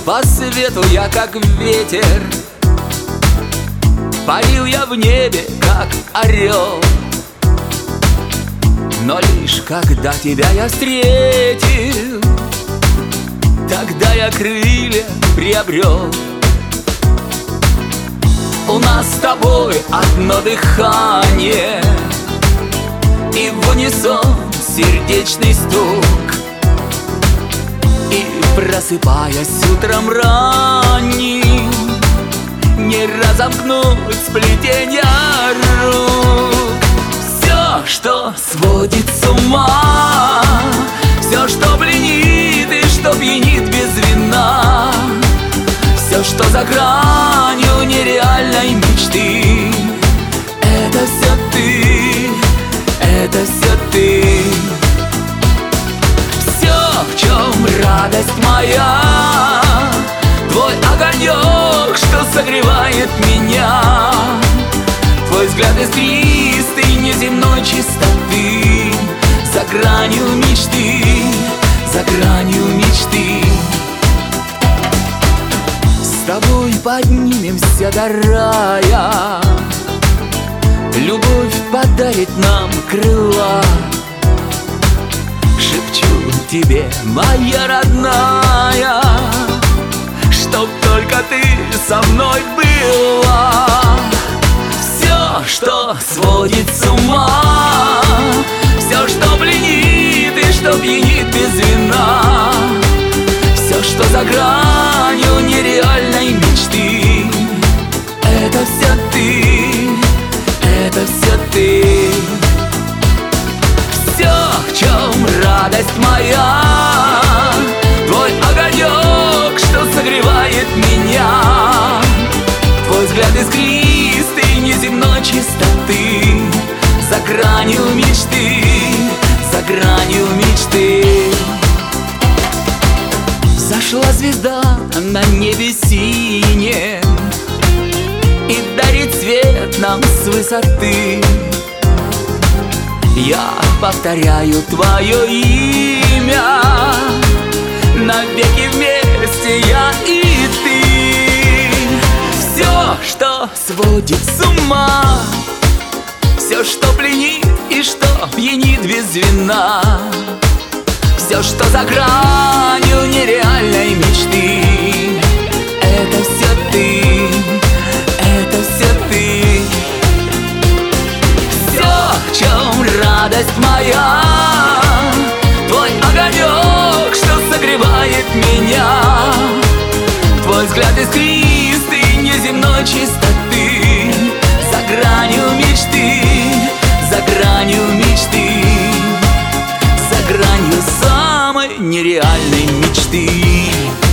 По свету я как ветер, парил я в небе как орел. Но лишь когда тебя я встретил, тогда я крылья приобрел. У нас с тобой одно дыхание, и в унисон сердечный стук. И просыпаясь утром ранним, не разомкнуть сплетенья рук. Все, что сводит с ума, все, что пленит и что пьянит без вина, все, что за гранью нереальной мечты, это все ты, это все ты. Все, в чем радость моя, твой огонек, что согревает меня, твой взгляд искристый, неземной чистоты, за гранью мечты, за гранью мечты. С тобой поднимемся до рая, любовь подарит нам крыла. Шепчу тебе, моя родная, чтоб только ты со мной была. Все, что сводит с ума, все, что пленит и что пьянит без вина, все, что за гранью нереальной мечты, это все ты, это все ты. Все, в чем радость моя, твой огонек, что согревает меня, твой взгляд искристый, неземной чистоты, за гранью мечты, за гранью мечты. Зашла звезда на небе синем и дарит свет нам с высоты. Я повторяю твое имя, навеки вместе я и ты. Все, что сводит с ума, все, что пленит и что пьянит без вина, все, что за гранью нереальной мечты, это все ты, это все ты. Все, в чем радость моя, твой огонек, что согревает меня, твой взгляд искристый, неземной чистоты, за гранью мечты, за гранью мечты, за гранью самой нереальной мечты.